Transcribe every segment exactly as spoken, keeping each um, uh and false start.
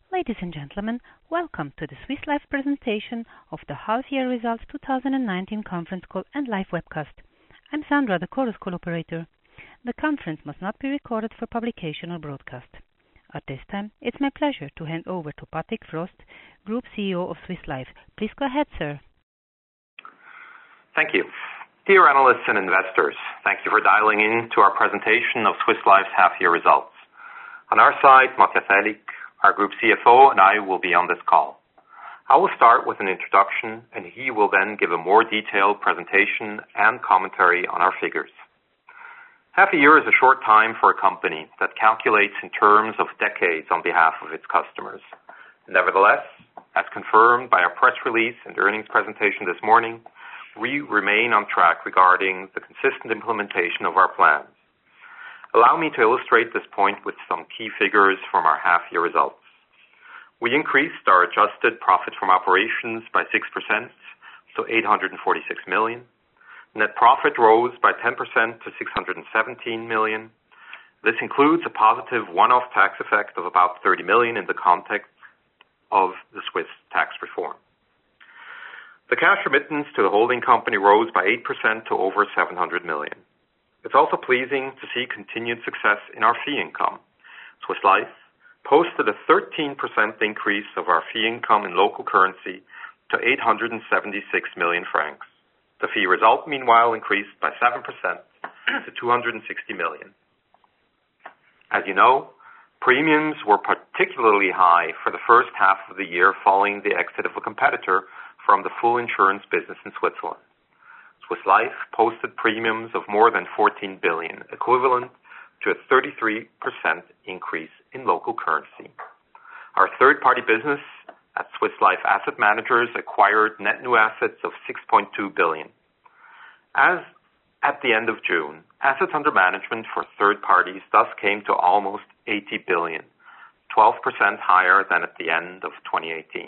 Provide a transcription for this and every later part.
Ladies and gentlemen, welcome to the Swiss Life presentation of the half-year results two thousand nineteen conference call and live webcast. I'm Sandra, the Chorus Call operator. The conference must not be recorded for publication or broadcast. At this time, it's my pleasure to hand over to Patrick Frost, Group C E O of Swiss Life. Please go ahead, sir. Thank you. Dear analysts and investors, thank you for dialing in to our presentation of Swiss Life's half-year results. On our side, Matthias Aellig, our Group C F O, and I will be on this call. I will start with an introduction, and he will then give a more detailed presentation and commentary on our figures. Half a year is a short time for a company that calculates in terms of decades on behalf of its customers. Nevertheless, as confirmed by our press release and earnings presentation this morning, we remain on track regarding the consistent implementation of our plans. Allow me to illustrate this point with some key figures from our half-year results. We increased our adjusted profit from operations by six percent to eight hundred forty-six million. Net profit rose by ten percent to six hundred seventeen million. This includes a positive one-off tax effect of about thirty million in the context of the Swiss tax reform. The cash remittance to the holding company rose by eight percent to over seven hundred million. It's also pleasing to see continued success in our fee income. Swiss Life posted a thirteen percent increase of our fee income in local currency to eight hundred seventy-six million francs. The fee result, meanwhile, increased by seven percent to two hundred sixty million. As you know, premiums were particularly high for the first half of the year following the exit of a competitor from the full insurance business in Switzerland. Swiss Life posted premiums of more than fourteen billion, equivalent to a thirty-three percent increase in local currency. Our third-party business at Swiss Life Asset Managers acquired net new assets of six point two billion. As at the end of June, assets under management for third parties thus came to almost eighty billion, twelve percent higher than at the end of twenty eighteen.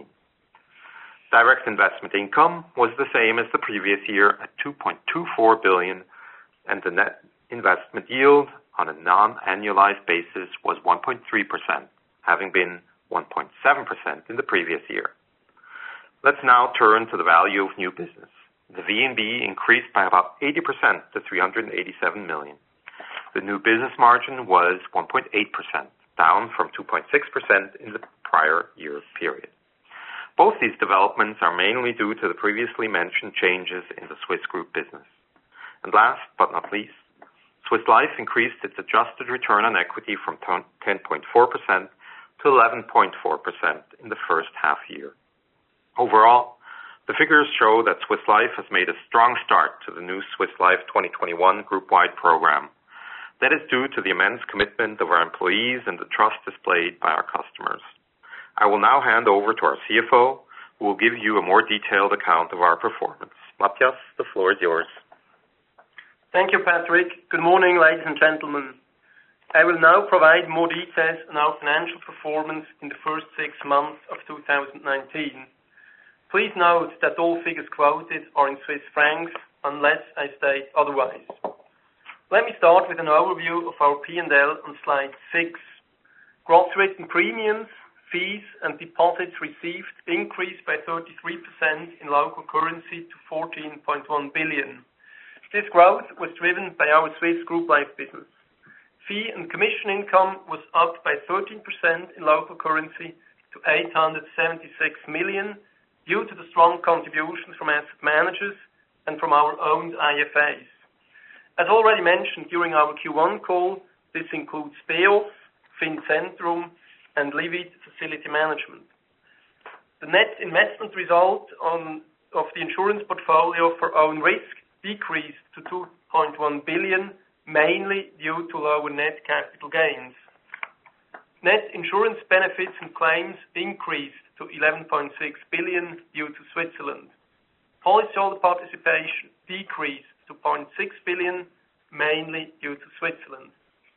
Direct investment income was the same as the previous year at two point two four billion, and the net investment yield on a non-annualized basis was one point three percent, having been one point seven percent in the previous year. Let's now turn to the value of new business. The V N B increased by about eighty percent to three hundred eighty-seven million. The new business margin was one point eight percent, down from two point six percent in the prior year period. Both these developments are mainly due to the previously mentioned changes in the Swiss group business. And last but not least, Swiss Life increased its adjusted return on equity from ten point four percent to eleven point four percent in the first half year. Overall, the figures show that Swiss Life has made a strong start to the new Swiss Life twenty twenty-one group-wide program. That is due to the immense commitment of our employees and the trust displayed by our customers. I will now hand over to our C F O, who will give you a more detailed account of our performance. Matthias, the floor is yours. Thank you, Patrick. Good morning, ladies and gentlemen. I will now provide more details on our financial performance in the first six months of two thousand nineteen. Please note that all figures quoted are in Swiss francs, unless I state otherwise. Let me start with an overview of our P and L on slide six. Gross written premiums, fees and deposits received increased by thirty-three percent in local currency to fourteen point one billion. This growth was driven by our Swiss group life business. Fee and commission income was up by thirteen percent in local currency to eight hundred seventy-six million due to the strong contributions from asset managers and from our owned I F As. As already mentioned during our Q one call, this includes B E O S, Fincentrum, and Livit Facility Management. The net investment result on, of the insurance portfolio for own risk decreased to two point one billion, mainly due to lower net capital gains. Net insurance benefits and claims increased to eleven point six billion due to Switzerland. Policyholder participation decreased to zero point six billion, mainly due to Switzerland.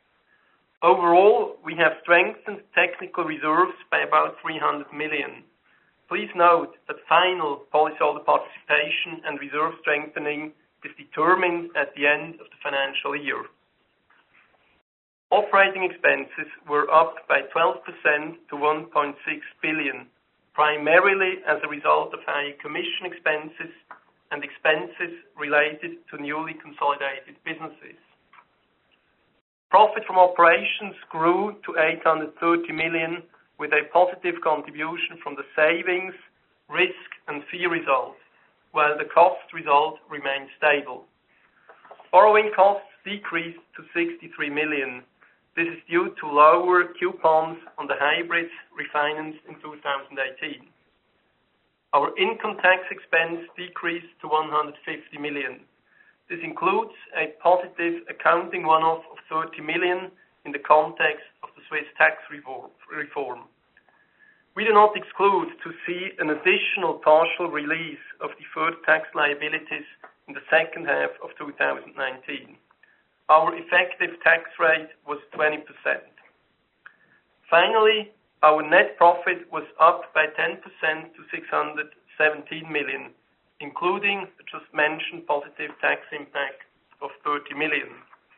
Overall, we have strengthened technical reserves by about three hundred million. Please note that final policyholder participation and reserve strengthening is determined at the end of the financial year. Operating expenses were up by twelve percent to one point six billion, primarily as a result of higher commission expenses and expenses related to newly consolidated businesses. Profit from operations grew to eight hundred thirty million, with a positive contribution from the savings, risk, and fee result, while the cost result remained stable. Borrowing costs decreased to sixty-three million. This is due to lower coupons on the hybrids refinanced in two thousand eighteen. Our income tax expense decreased to one hundred fifty million. This includes a positive accounting one-off of thirty million in the context of the Swiss tax reform. We do not exclude to see an additional partial release of deferred tax liabilities in the second half of two thousand nineteen. Our effective tax rate was twenty percent. Finally, our net profit was up by ten percent to six hundred seventeen million, including the just mentioned positive tax impact of thirty million.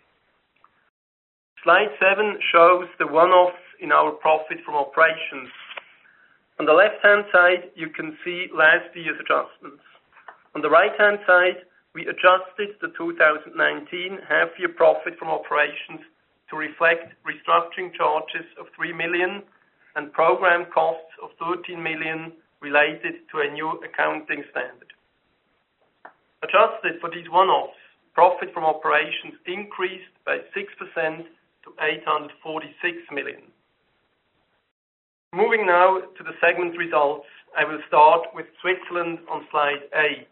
Slide seven shows the one-offs in our profit from operations. On the left-hand side, you can see last year's adjustments. On the right-hand side, we adjusted the two thousand nineteen half-year profit from operations to reflect restructuring charges of three million and program costs of thirteen million related to a new accounting standard. Adjusted for these one-offs, profit from operations increased by six percent to eight hundred forty-six million. Moving now to the segment results, I will start with Switzerland on slide eight.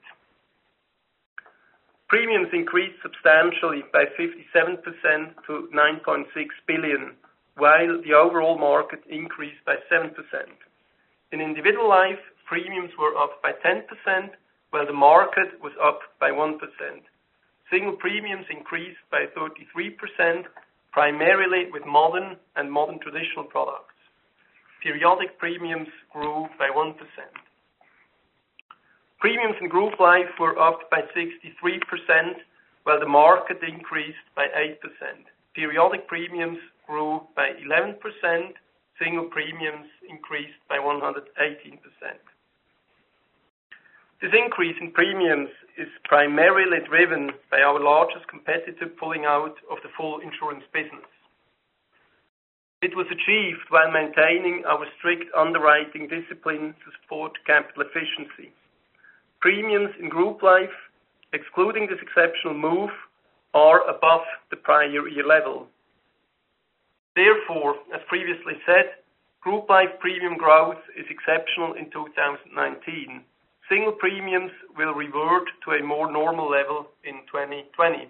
Premiums increased substantially by fifty-seven percent to nine point six billion, while the overall market increased by seven percent. In individual life, premiums were up by ten percent, while the market was up by one percent. Single premiums increased by thirty-three percent, primarily with modern and modern traditional products. Periodic premiums grew by one percent. Premiums in group life were up by sixty-three percent, while the market increased by eight percent. Periodic premiums grew by eleven percent. Single premiums increased by one hundred eighteen percent. This increase in premiums is primarily driven by our largest competitor pulling out of the full insurance business. It was achieved while maintaining our strict underwriting discipline to support capital efficiency. Premiums in group life, excluding this exceptional move, are above the prior year level. Therefore, as previously said, group life premium growth is exceptional in two thousand nineteen. Single premiums will revert to a more normal level in twenty twenty.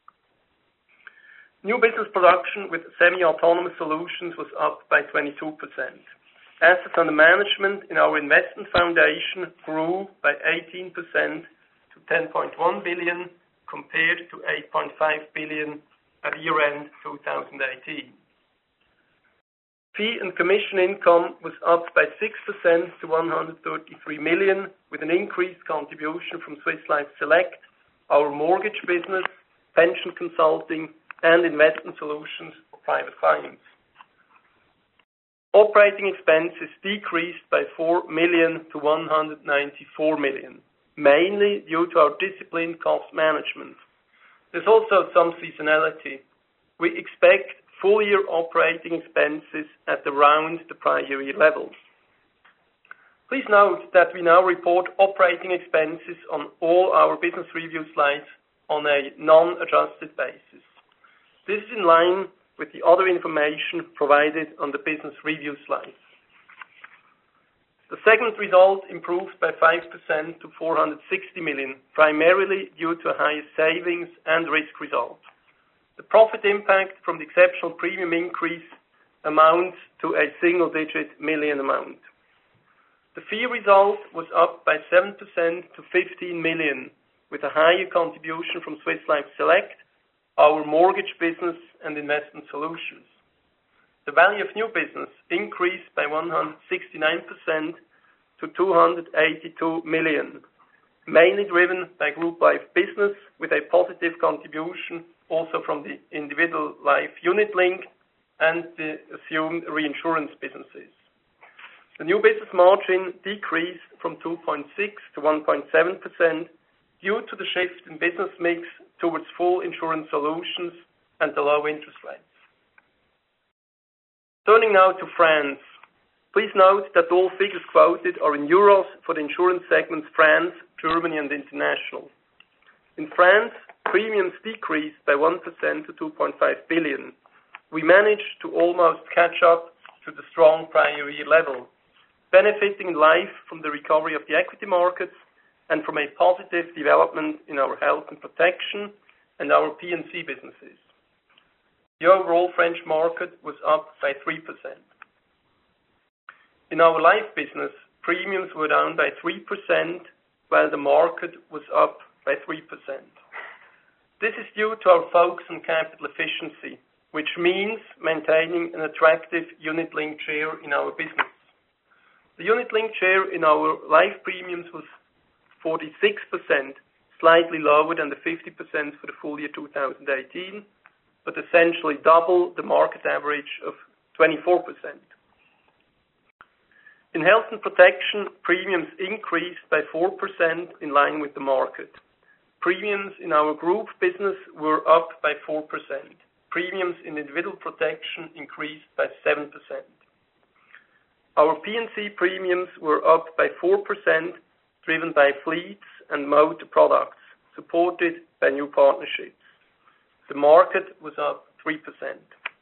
New business production with semi-autonomous solutions was up by twenty-two percent. Assets under management in our investment foundation grew by eighteen percent to ten point one billion compared to eight point five billion at year-end two thousand eighteen. Fee and commission income was up by six percent to one hundred thirty-three million, with an increased contribution from Swiss Life Select, our mortgage business, pension consulting, and investment solutions for private clients. Operating expenses decreased by four million to one hundred ninety-four million, mainly due to our disciplined cost management. There's also some seasonality. We expect full-year operating expenses at around the prior year level. Please note that we now report operating expenses on all our business review slides on a non-adjusted basis. This is in line with the other information provided on the business review slides. The segment result improved by five percent to four hundred sixty million, primarily due to a higher savings and risk result. The profit impact from the exceptional premium increase amounts to a single-digit million amount. The fee result was up by seven percent to fifteen million, with a higher contribution from Swiss Life Select, our mortgage business, and investment solutions. The value of new business increased by one hundred sixty-nine percent to two hundred eighty-two million, mainly driven by group life business, with a positive contribution also from the individual life unit link and the assumed reinsurance businesses. The new business margin decreased from two point six to one point seven percent due to the shift in business mix towards full insurance solutions and the low interest rates. Turning now to France. Please note that all figures quoted are in euros for the insurance segments France, Germany, and International. In France, premiums decreased by one percent to two point five billion. We managed to almost catch up to the strong prior year level, benefiting in life from the recovery of the equity markets and from a positive development in our health and protection and our P and C businesses. The overall French market was up by three percent. In our life business, premiums were down by three percent, while the market was up by three percent. This is due to our focus on capital efficiency, which means maintaining an attractive unit-linked share in our business. The unit-linked share in our life premiums was forty-six percent, slightly lower than the fifty percent for the full year two thousand eighteen, but essentially double the market average of twenty-four percent. In health and protection, premiums increased by four percent in line with the market. Premiums in our group business were up by four percent. Premiums in individual protection increased by seven percent. Our P and C premiums were up by four percent, driven by fleets and motor products, supported by new partnerships. The market was up three percent.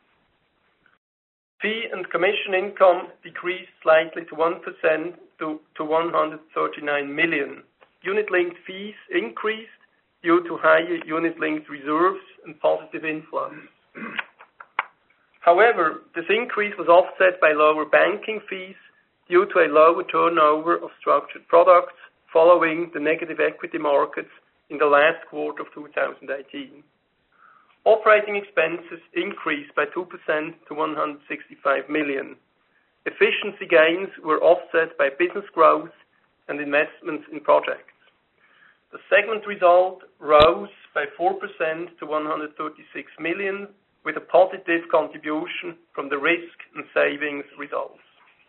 Fee and commission income decreased slightly to one percent to, to one hundred thirty-nine million. Unit-linked fees increased due to higher unit-linked reserves and positive inflows. However, this increase was offset by lower banking fees due to a lower turnover of structured products following the negative equity markets in the last quarter of two thousand eighteen. Operating expenses increased by two percent to one hundred sixty-five million. Efficiency gains were offset by business growth and investments in projects. The segment result rose by four percent to one hundred thirty-six million, with a positive contribution from the risk and savings results.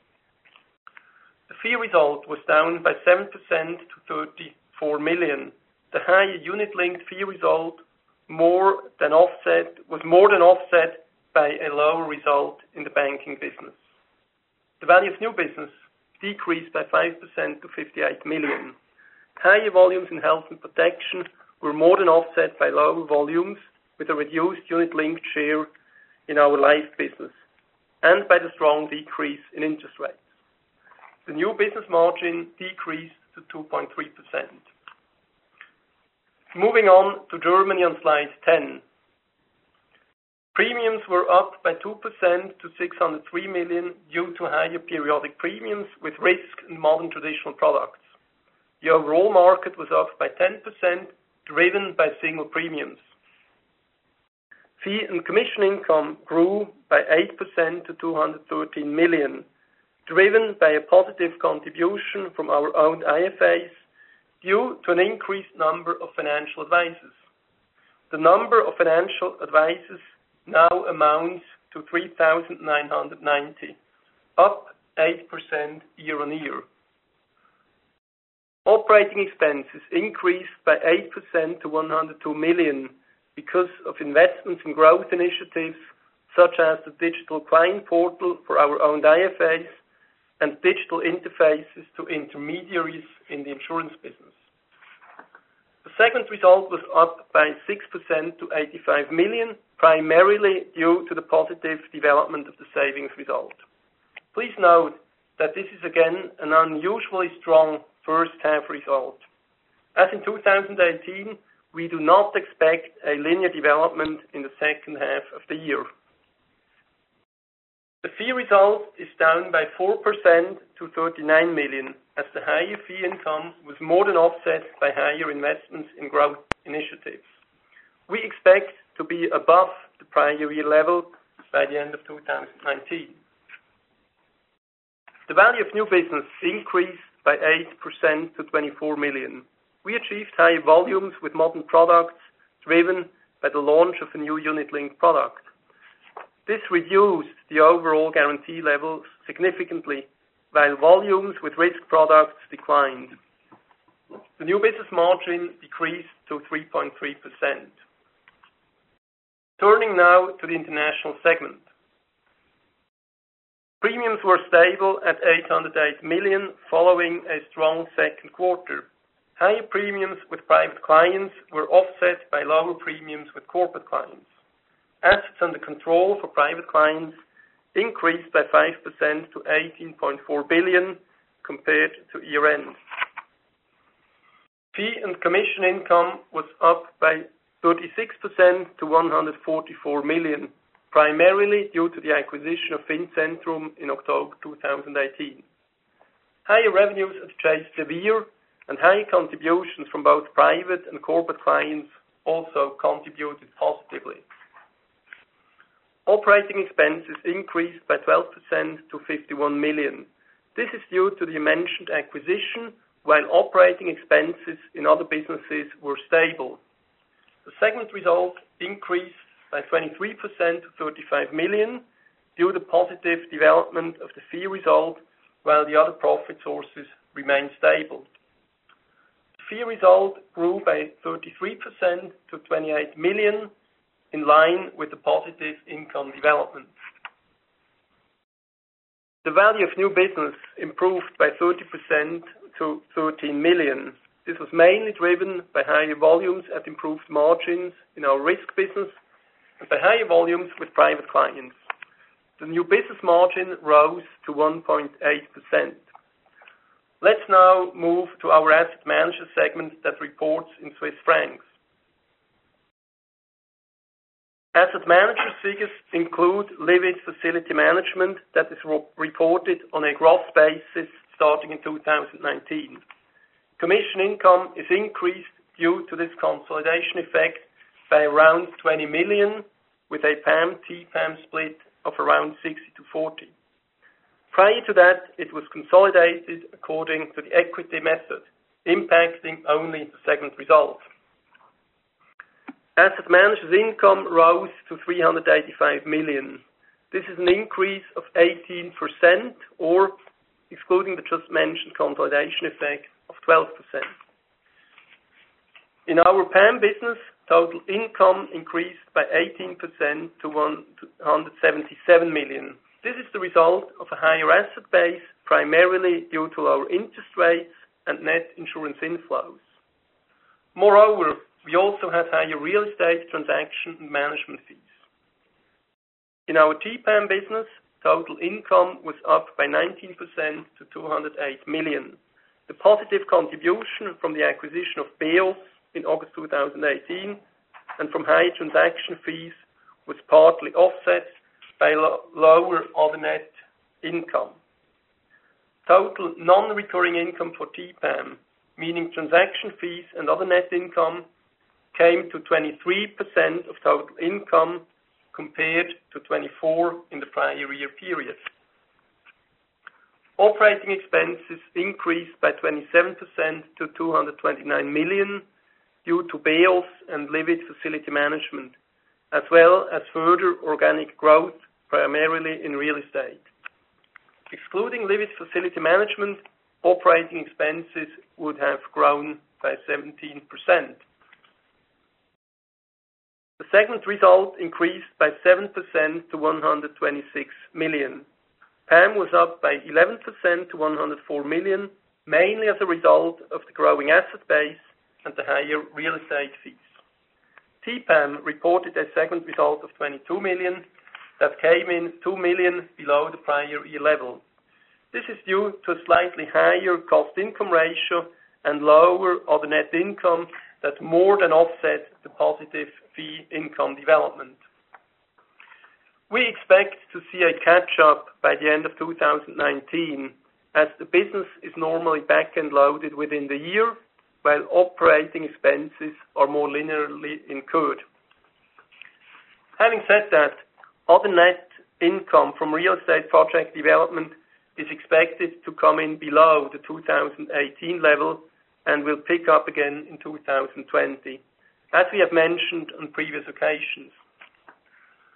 The fee result was down by seven percent to thirty-four million. The higher unit-linked fee result more than offset was more than offset by a lower result in the banking business. The value of new business decreased by five percent to fifty-eight million. Higher volumes in health and protection were more than offset by lower volumes with a reduced unit-linked share in our life business and by the strong decrease in interest rates. The new business margin decreased to two point three percent. Moving on to Germany on slide ten. Premiums were up by two percent to six hundred three million due to higher periodic premiums with risk and modern traditional products. The overall market was up by ten percent, driven by single premiums. Fee and commission income grew by eight percent to two hundred thirteen million, driven by a positive contribution from our own I F As due to an increased number of financial advisors. The number of financial advisors now amounts to three thousand nine hundred ninety, up eight percent year on year. Operating expenses increased by eight percent to one hundred two million because of investments in growth initiatives such as the digital client portal for our own I F As and digital interfaces to intermediaries in the insurance business. The segment result was up by six percent to eighty-five million, primarily due to the positive development of the savings result. Please note that this is again an unusually strong first half result. As in two thousand eighteen, we do not expect a linear development in the second half of the year. The fee result is down by four percent to thirty-nine million, as the higher fee income was more than offset by higher investments in growth initiatives. We expect to be above the prior year level by the end of two thousand nineteen. The value of new business increased by eight percent to twenty-four million. We achieved high volumes with modern products driven by the launch of a new unit-linked product. This reduced the overall guarantee levels significantly, while volumes with risk products declined. The new business margin decreased to three point three percent. Turning now to the international segment. Premiums were stable at eight hundred eight million following a strong second quarter. Higher premiums with private clients were offset by lower premiums with corporate clients. Assets under control for private clients increased by five percent to eighteen point four billion compared to year-end. Fee and commission income was up by thirty-six percent to one hundred forty-four million, primarily due to the acquisition of Fincentrum in October two thousand eighteen. Higher revenues at Chase de Vere and high contributions from both private and corporate clients also contributed positively. Operating expenses increased by twelve percent to fifty-one million. This is due to the mentioned acquisition, while operating expenses in other businesses were stable. The segment result increased by twenty-three percent to thirty-five million due to the positive development of the fee result, while the other profit sources remained stable. The fee result grew by thirty-three percent to twenty-eight million, in line with the positive income development. The value of new business improved by thirty percent to thirteen million. This was mainly driven by higher volumes at improved margins in our risk business and by higher volumes with private clients. The new business margin rose to one point eight percent. Let's now move to our asset manager segment that reports in Swiss francs. Asset manager figures include Livit Facility Management that is reported on a gross basis starting in two thousand nineteen. Commission income is increased due to this consolidation effect by around twenty million, with a P A M T P A M split of around sixty to forty. Prior to that, it was consolidated according to the equity method, impacting only the segment result. Asset managers' income rose to three hundred eighty-five million. This is an increase of eighteen percent, or, excluding the just mentioned consolidation effect, of twelve percent. In our P A M business, total income increased by eighteen percent to one hundred seventy-seven million. This is the result of a higher asset base, primarily due to lower interest rates and net insurance inflows. Moreover, we also had higher real estate transaction and management fees. In our T P A M business, total income was up by nineteen percent to two hundred eight million. The positive contribution from the acquisition of B E O S in August two thousand eighteen and from high transaction fees was partly offset by lo- lower other net income. Total non-recurring income for T P A M, meaning transaction fees and other net income, came to twenty-three percent of total income compared to twenty-four percent in the prior year period. Operating expenses increased by twenty-seven percent to two hundred twenty-nine million due to B E O S and Livit Facility Management, as well as further organic growth, primarily in real estate. Excluding Livit Facility Management, operating expenses would have grown by seventeen percent. The segment result increased by seven percent to one hundred twenty-six million. P A M was up by eleven percent to one hundred four million, mainly as a result of the growing asset base and the higher real estate fees. T P A M reported a segment result of twenty-two million that came in two million below the prior year level. This is due to a slightly higher cost-income ratio and lower other net income that more than offset the positive fee income development. We expect to see a catch-up by the end of two thousand nineteen, as the business is normally back-end loaded within the year, while operating expenses are more linearly incurred. Having said that, other net income from real estate project development is expected to come in below the two thousand eighteen level and will pick up again in two thousand twenty, as we have mentioned on previous occasions.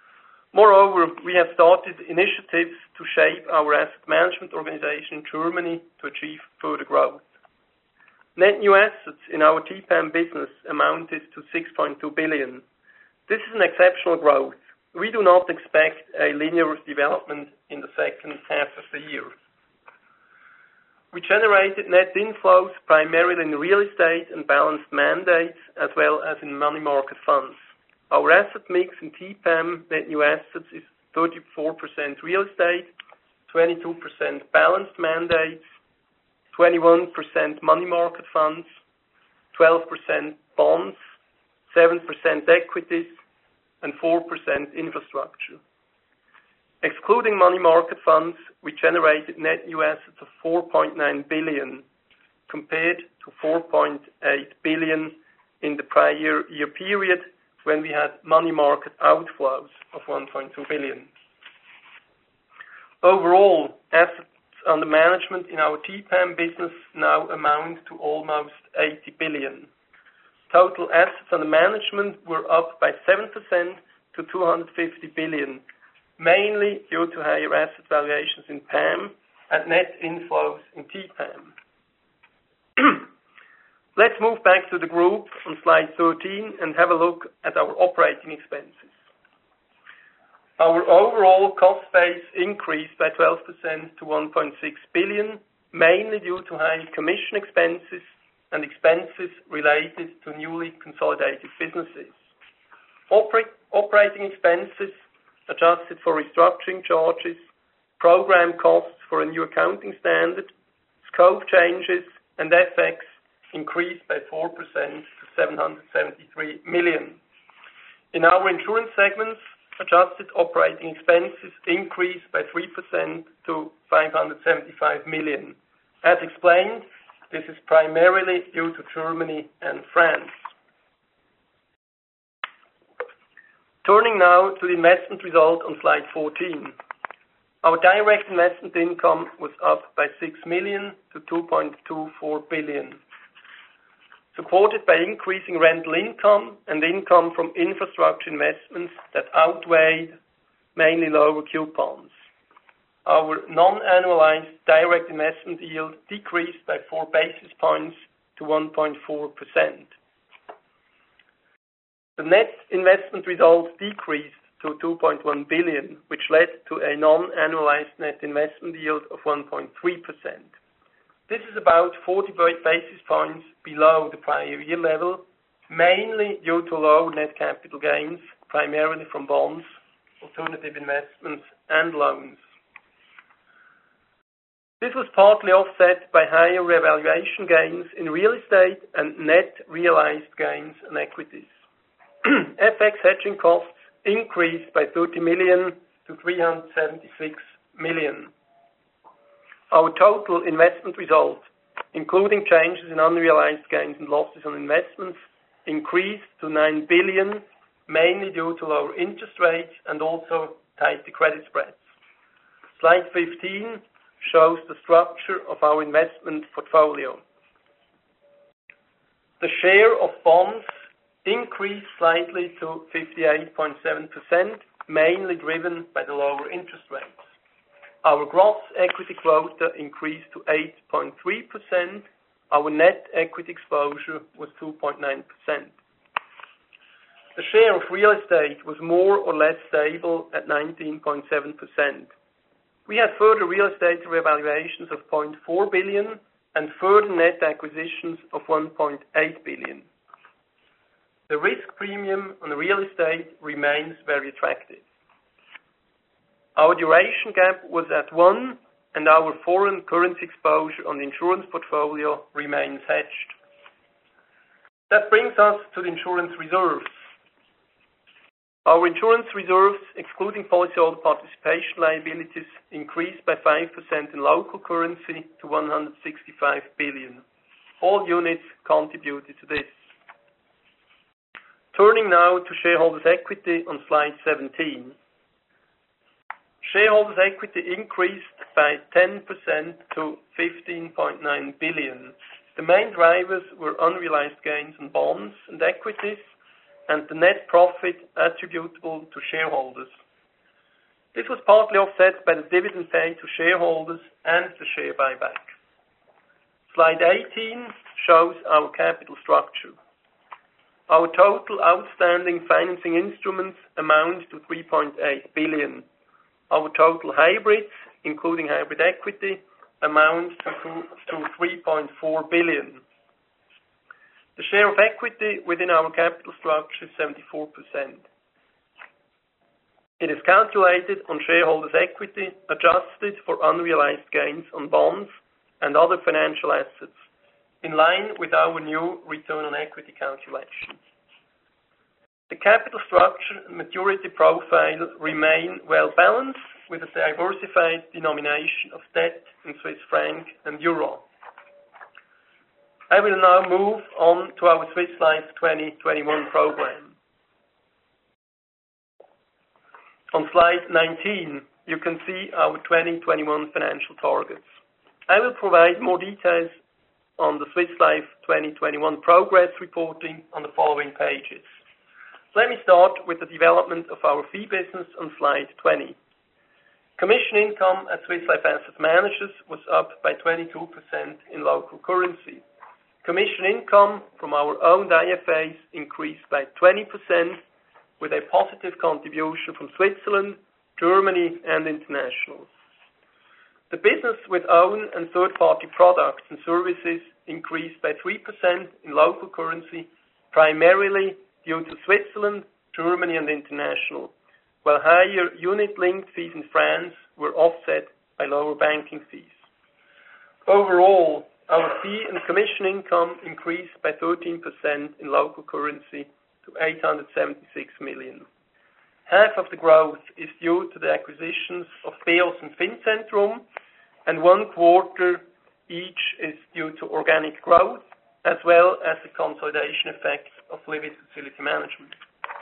Moreover, we have started initiatives to shape our asset management organization in Germany to achieve further growth. Net new assets in our T P A M business amounted to six point two billion. This is an exceptional growth. We do not expect a linear development in the second half of the year. We generated net inflows primarily in real estate and balanced mandates, as well as in money market funds. Our asset mix in T P A M net new assets is thirty-four percent real estate, twenty-two percent balanced mandates, twenty-one percent money market funds, twelve percent bonds, seven percent equities, and four percent infrastructure. Excluding money market funds, we generated net new assets of four point nine billion compared to four point eight billion in the prior year period when we had money market outflows of one point two billion. Overall, assets under management in our T P A M business now amount to almost eighty billion. Total assets under management were up by seven percent to two hundred fifty billion, mainly due to higher asset valuations in P A M and net inflows in T P A M. Let's move back to the group on slide thirteen and have a look at our operating expenses. Our overall cost base increased by twelve percent to one point six billion, mainly due to high commission expenses and expenses related to newly consolidated businesses. Oper- operating expenses adjusted for restructuring charges, program costs for a new accounting standard, scope changes, and F X increased by four percent to seven hundred seventy-three million. In our insurance segments, adjusted operating expenses increased by three percent to five hundred seventy-five million. As explained, this is primarily due to Germany and France. Turning now to the investment result on slide fourteen. Our direct investment income was up by six million to two point two four billion. Supported by increasing rental income and income from infrastructure investments that outweighed mainly lower coupons. Our non-annualized direct investment yield decreased by four basis points to one point four percent. The net investment result decreased to two point one billion, which led to a non-annualized net investment yield of one point three percent. This is about forty basis points below the prior year level, mainly due to low net capital gains, primarily from bonds, alternative investments, and loans. This was partly offset by higher revaluation gains in real estate and net realized gains in equities. F X hedging costs increased by thirty million to three hundred seventy-six million. Our total investment result, including changes in unrealized gains and losses on investments, increased to nine billion, mainly due to lower interest rates and also tighter credit spreads. Slide fifteen shows the structure of our investment portfolio. The share of bonds increased slightly to fifty-eight point seven percent, mainly driven by the lower interest rates. Our gross equity quota increased to eight point three percent. Our net equity exposure was two point nine percent. The share of real estate was more or less stable at nineteen point seven percent. We had further real estate revaluations of zero point four billion and further net acquisitions of one point eight billion. The risk premium on real estate remains very attractive. Our duration gap was at one, and our foreign currency exposure on the insurance portfolio remains hedged. That brings us to the insurance reserves. Our insurance reserves, excluding policyholder participation liabilities, increased by five percent in local currency to one hundred sixty-five billion. All units contributed to this. Turning now to shareholders' equity on slide seventeen. Shareholders' equity increased by ten percent to fifteen point nine billion. The main drivers were unrealized gains on bonds and equities and the net profit attributable to shareholders. This was partly offset by the dividend paid to shareholders and the share buyback. Slide eighteen shows our capital structure. Our total outstanding financing instruments amount to three point eight billion. Our total hybrids, including hybrid equity, amount to, to three point four billion. The share of equity within our capital structure is seventy-four percent. It is calculated on shareholders' equity adjusted for unrealized gains on bonds and other financial assets, in line with our new return on equity calculation. The capital structure and maturity profile remain well balanced with a diversified denomination of debt in Swiss franc and euro. I will now move on to our Swiss Life twenty twenty-one program. On slide nineteen, you can see our twenty twenty-one financial targets. I will provide more details on the Swiss Life twenty twenty-one progress reporting on the following pages. Let me start with the development of our fee business on slide twenty. Commission income at Swiss Life Asset Managers was up by twenty-two percent in local currency. Commission income from our owned I F As increased by twenty percent, with a positive contribution from Switzerland, Germany, and international. The business with own and third-party products and services increased by three percent in local currency, primarily due to Switzerland, Germany, and international, while higher unit-linked fees in France were offset by lower banking fees. Overall, our fee and commission income increased by thirteen percent in local currency to eight hundred seventy-six million. Half of the growth is due to the acquisitions of B E O S and Fincentrum, and one quarter each is due to organic growth, as well as the consolidation effect of Livit Facility Management.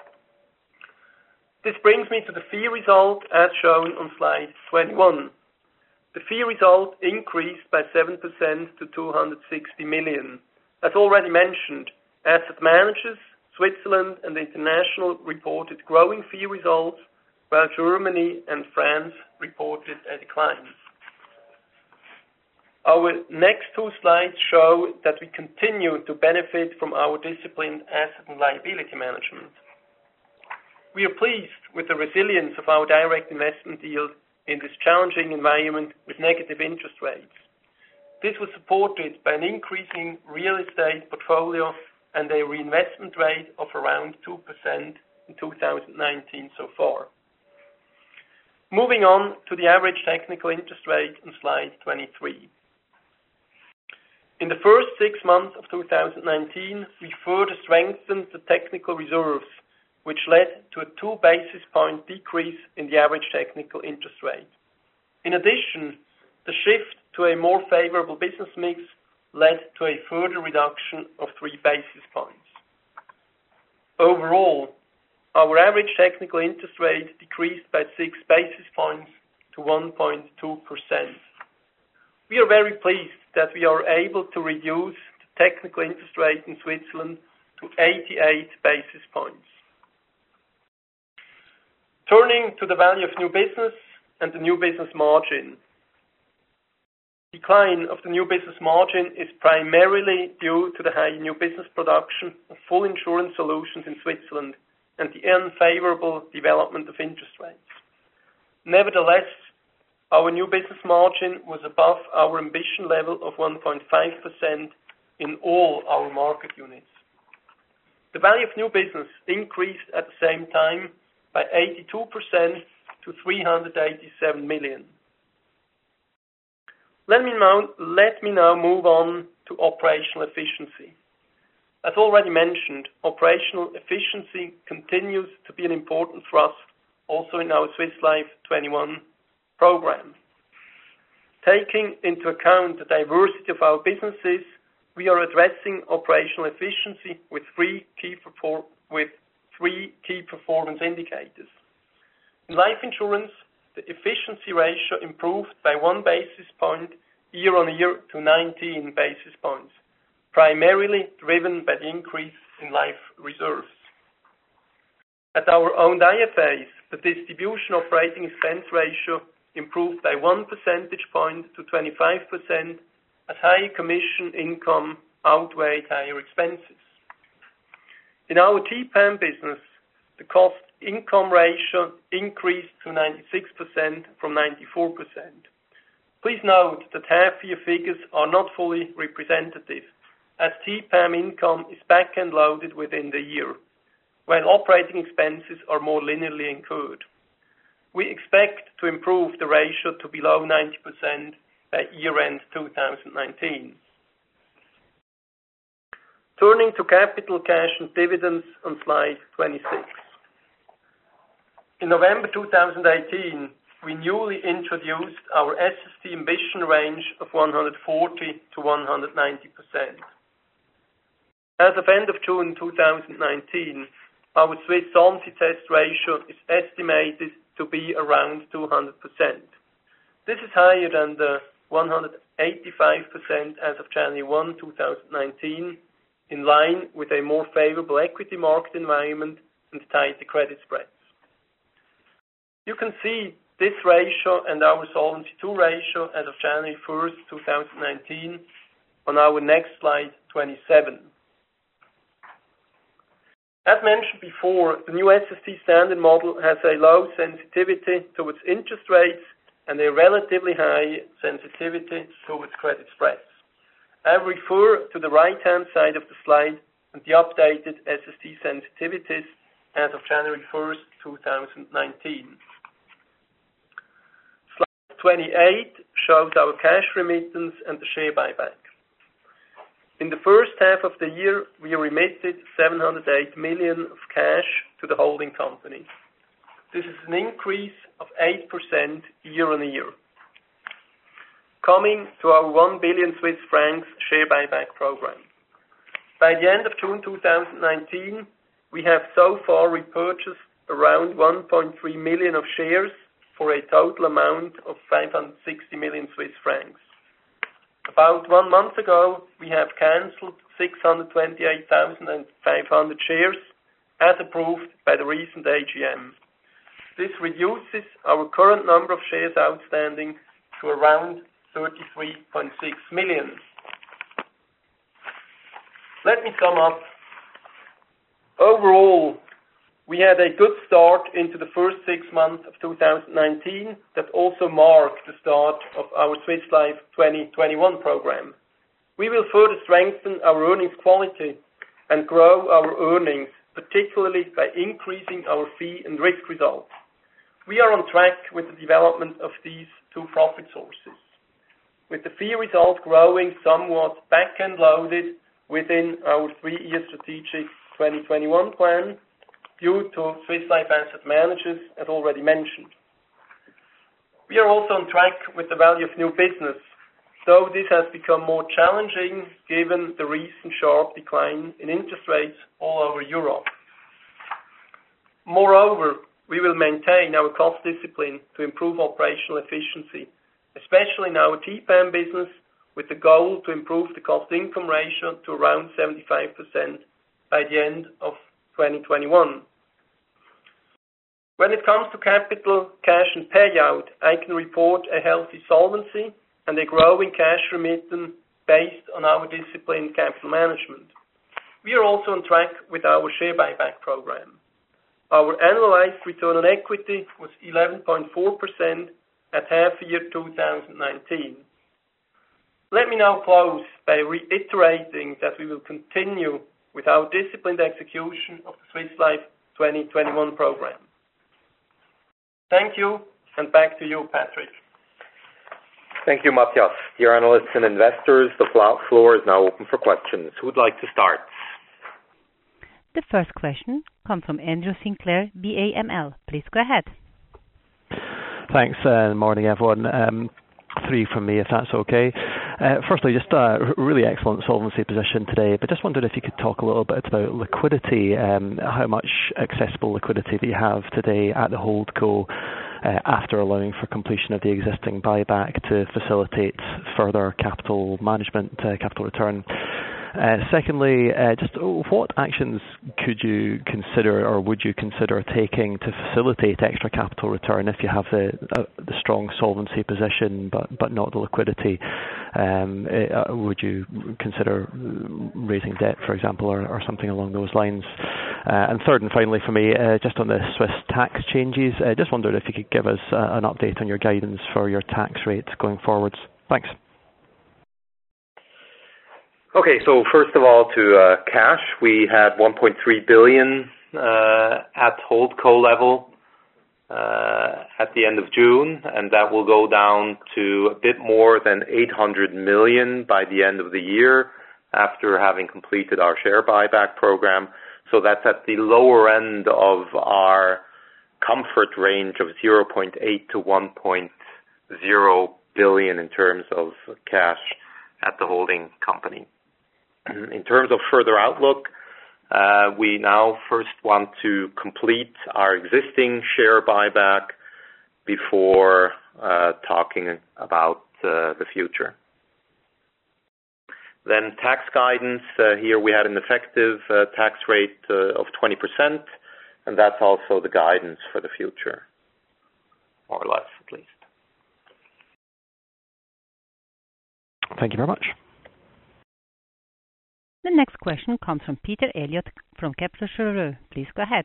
This brings me to the fee result as shown on slide twenty-one. The fee result increased by seven percent to two hundred sixty million. As already mentioned, asset managers, Switzerland and international reported growing fee results, while Germany and France reported a decline. Our next two slides show that we continue to benefit from our disciplined asset and liability management. We are pleased with the resilience of our direct investment yield in this challenging environment with negative interest rates. This was supported by an increasing real estate portfolio and a reinvestment rate of around two percent in two thousand nineteen so far. Moving on to the average technical interest rate on slide twenty-three. In the first six months of two thousand nineteen, we further strengthened the technical reserves, which led to a two basis point decrease in the average technical interest rate. In addition, the shift to a more favorable business mix led to a further reduction of three basis points. Overall, our average technical interest rate decreased by six basis points to one point two percent. We are very pleased that we are able to reduce the technical interest rate in Switzerland to eighty-eight basis points. Turning to the value of new business and the new business margin. Decline of the new business margin is primarily due to the high new business production of full insurance solutions in Switzerland and the unfavorable development of interest rates. Nevertheless, our new business margin was above our ambition level of one point five percent in all our market units. The value of new business increased at the same time by eighty-two percent to three hundred eighty-seven million. Let me now, let me now move on to operational efficiency. As already mentioned, operational efficiency continues to be an important thrust also in our Swiss Life twenty-one program. Taking into account the diversity of our businesses, we are addressing operational efficiency with three key, perfor- with three key performance indicators. In life insurance, the efficiency ratio improved by one basis point year on year to nineteen basis points, primarily driven by the increase in life reserves. At our owned I F As, the distribution operating expense ratio improved by one percentage point to twenty-five percent as higher commission income outweighed higher expenses. In our T P A M business, the cost-income ratio increased to ninety-six percent from ninety-four percent. Please note that half-year figures are not fully representative, as T P A M income is back-end loaded within the year, while operating expenses are more linearly incurred. We expect to improve the ratio to below ninety percent by year-end two thousand nineteen. Turning to capital, cash, and dividends on slide twenty-six. In November two thousand eighteen, we newly introduced our S S T ambition range of one hundred forty to one hundred ninety percent. As of end of June two thousand nineteen, our Swiss Solvency Test ratio is estimated to be around two hundred percent. This is higher than the one hundred eighty-five percent as of January first, two thousand nineteen, in line with a more favorable equity market environment and tighter credit spreads. You can see this ratio and our Solvency two ratio as of January first, two thousand nineteen on our next slide twenty-seven. As mentioned before, the new S S T standard model has a low sensitivity towards interest rates and a relatively high sensitivity towards credit spreads. I refer to the right-hand side of the slide and the updated S S T sensitivities as of January first, two thousand nineteen. Slide twenty-eight shows our cash remittance and the share buyback. In the first half of the year, we remitted seven hundred eight million dollars of cash to the holding company. This is an increase of eight percent year on year. Coming to our one billion Swiss francs share buyback program. By the end of June two thousand nineteen, we have so far repurchased around one point three million of shares for a total amount of five hundred sixty million Swiss francs. About one month ago, we have cancelled six hundred twenty-eight thousand five hundred shares as approved by the recent A G M. This reduces our current number of shares outstanding to around thirty-three point six million. Let me sum up. Overall, we had a good start into the first six months of two thousand nineteen that also marked the start of our Swiss Life twenty twenty-one program. We will further strengthen our earnings quality and grow our earnings, particularly by increasing our fee and risk results. We are on track with the development of these two profit sources, with the fee result growing somewhat back-end loaded within our three-year strategic twenty twenty-one plan, due to Swiss Life Asset Managers, as already mentioned. We are also on track with the value of new business, though this has become more challenging given the recent sharp decline in interest rates all over Europe. Moreover, we will maintain our cost discipline to improve operational efficiency, especially in our T P A M business, with the goal to improve the cost-income ratio to around seventy-five percent by the end of twenty twenty-one. When it comes to capital, cash, and payout, I can report a healthy solvency and a growing cash remittance based on our disciplined capital management. We are also on track with our share buyback program. Our annualized return on equity was eleven point four percent at half year two thousand nineteen. Let me now close by reiterating that we will continue with our disciplined execution of the Swiss Life twenty twenty-one program. Thank you, and back to you, Patrick. Thank you, Matthias. Dear analysts and investors, the floor is now open for questions. Who would like to start? The first question comes from Andrew Sinclair, B A M L. Please go ahead. Thanks, and uh, morning, everyone. Um, three from me, if that's okay. Uh, firstly, just a really excellent solvency position today, but just wondered if you could talk a little bit about liquidity, um, how much accessible liquidity that you have today at the holdco uh, after allowing for completion of the existing buyback to facilitate further capital management, uh, capital return. Uh, secondly, uh, just what actions could you consider or would you consider taking to facilitate extra capital return if you have the, uh, the strong solvency position but, but not the liquidity? Um, uh, would you consider raising debt, for example, or, or something along those lines? Uh, and third and finally for me, uh, just on the Swiss tax changes, I uh, just wondered if you could give us uh, an update on your guidance for your tax rates going forwards. Thanks. Okay, so first of all, to uh, cash, we had one point three billion dollars uh, at holdco level uh, at the end of June, and that will go down to a bit more than eight hundred million dollars by the end of the year after having completed our share buyback program. So that's at the lower end of our comfort range of zero point eight to one point zero billion dollars in terms of cash at the holding company. In terms of further outlook, uh, we now first want to complete our existing share buyback before uh, talking about uh, the future. Then tax guidance, uh, here we had an effective uh, tax rate uh, of twenty percent, and that's also the guidance for the future, more or less at least. Thank you very much. The next question comes from Peter Eliot from Kepler Cheuvreux. Please go ahead.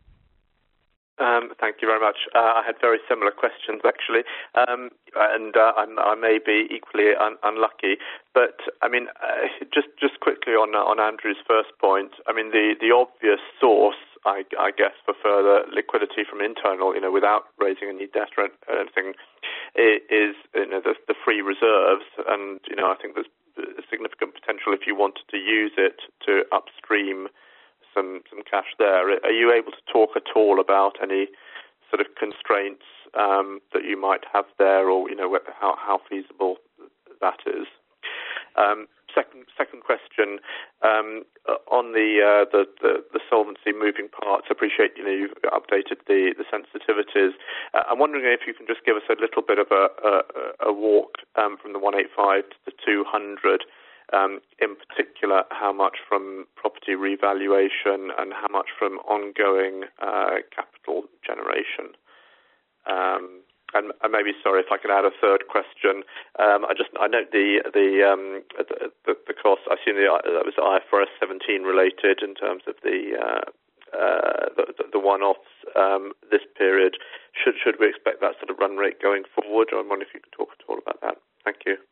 Um, thank you very much. Uh, I had very similar questions, actually, um, and uh, I'm, I may be equally un- unlucky. But I mean, uh, just just quickly on on Andrew's first point. I mean, the, the obvious source, I, I guess, for further liquidity from internal, you know, without raising any debt or anything, is you know the, the free reserves, and you know I think there's significant potential if you wanted to use it to upstream some some cash there. Are you able to talk at all about any sort of constraints um, that you might have there, or you know how how feasible that is? Um, second second question um, on the, uh, the the the solvency moving parts. I appreciate you know you've updated the the sensitivities. Uh, I'm wondering if you can just give us a little bit of a a, a walk um, from the one eighty-five to the two hundred. Um, in particular, how much from property revaluation and how much from ongoing uh, capital generation. Um, and, and maybe, sorry, if I could add a third question. Um, I just I note the the um, the, the, the cost. I assume the, that was I F R S seventeen related in terms of the uh, uh, the, the one-offs um, this period. Should should we expect that sort of run rate going forward? I wonder if you could talk at all about that. Thank you.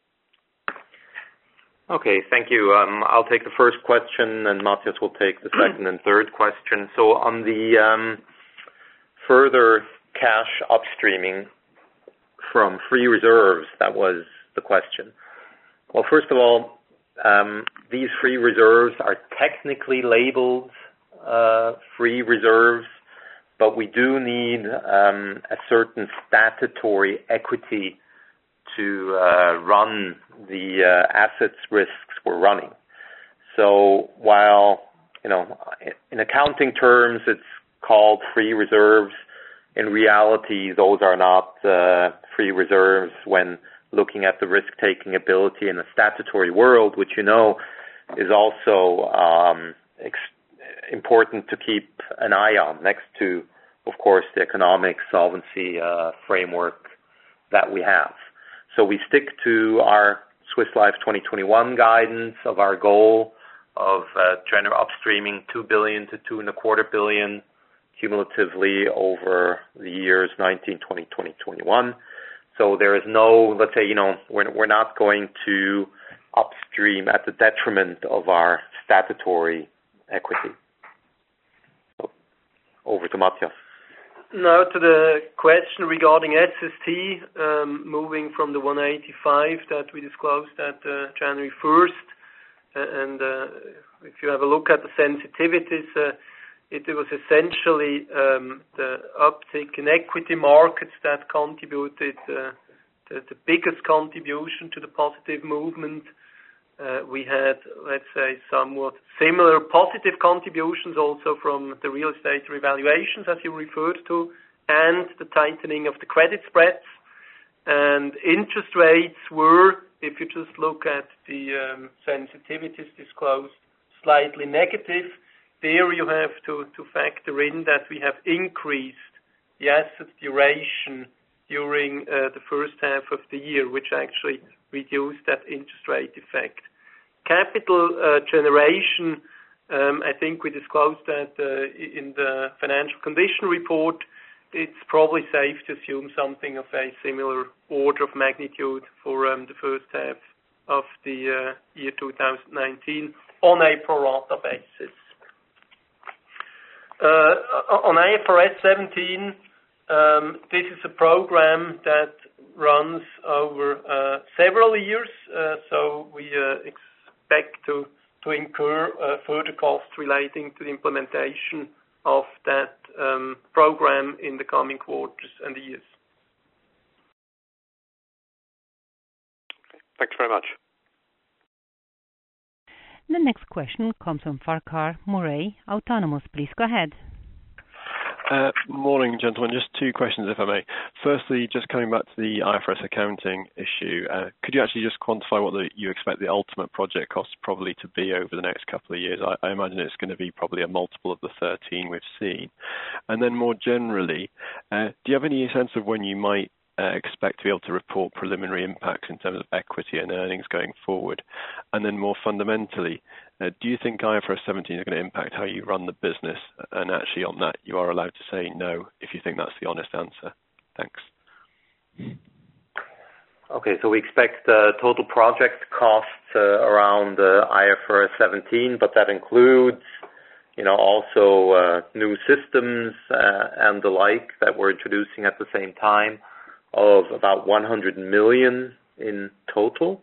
Okay, thank you. Um, I'll take the first question, and Matthias will take the second and third question. So on the um, further cash upstreaming from free reserves, that was the question. Well, first of all, um, these free reserves are technically labeled uh, free reserves, but we do need um, a certain statutory equity to uh, run the uh, assets risks we're running. So while, you know, in accounting terms it's called free reserves, in reality those are not uh, free reserves when looking at the risk-taking ability in a statutory world, which you know is also um, ex- important to keep an eye on next to, of course, the economic solvency uh, framework that we have. So we stick to our Swiss Life twenty twenty-one guidance of our goal of uh, general upstreaming two billion to two and a quarter billion cumulatively over the years nineteen, twenty, twenty, twenty-one. So there is no, let's say, you know, we're we're not going to upstream at the detriment of our statutory equity. So over to Matthias. Now to the question regarding S S T, um, moving from the one eighty-five that we disclosed at uh, January first, uh, and uh, if you have a look at the sensitivities, uh, it, it was essentially um, the uptick in equity markets that contributed uh, the, the biggest contribution to the positive movement. Uh, we had, let's say, somewhat similar positive contributions also from the real estate revaluations, as you referred to, and the tightening of the credit spreads. And interest rates were if you just look at the um, sensitivities disclosed, slightly negative. There you have to, to factor in that we have increased the asset duration during uh, the first half of the year, which actually reduced that interest rate effect. Capital uh, generation, um, I think we disclosed that uh, in the financial condition report. It's probably safe to assume something of a similar order of magnitude for um, the first half of the uh, year two thousand nineteen on a pro rata basis. Uh, on I F R S seventeen, um, this is a program that runs over uh, several years, uh, so we uh, expect to, to incur uh, further costs relating to the implementation of that um, program in the coming quarters and years. Thank you very much. The next question comes from Farquhar Murray, Autonomous. Please go ahead. Uh, morning, gentlemen. Just two questions, if I may. Firstly, just coming back to the I F R S accounting issue, uh, could you actually just quantify what the, you expect the ultimate project cost probably to be over the next couple of years? I, I imagine it's going to be probably a multiple of the thirteen we've seen. And then more generally, uh, do you have any sense of when you might uh, expect to be able to report preliminary impacts in terms of equity and earnings going forward? And then more fundamentally, Uh, do you think I F R S seventeen is going to impact how you run the business? And actually on that, you are allowed to say no if you think that's the honest answer. Thanks. Okay, so we expect uh, total project costs uh, around uh, I F R S seventeen, but that includes, you know, also uh, new systems uh, and the like that we're introducing at the same time of about one hundred million in total.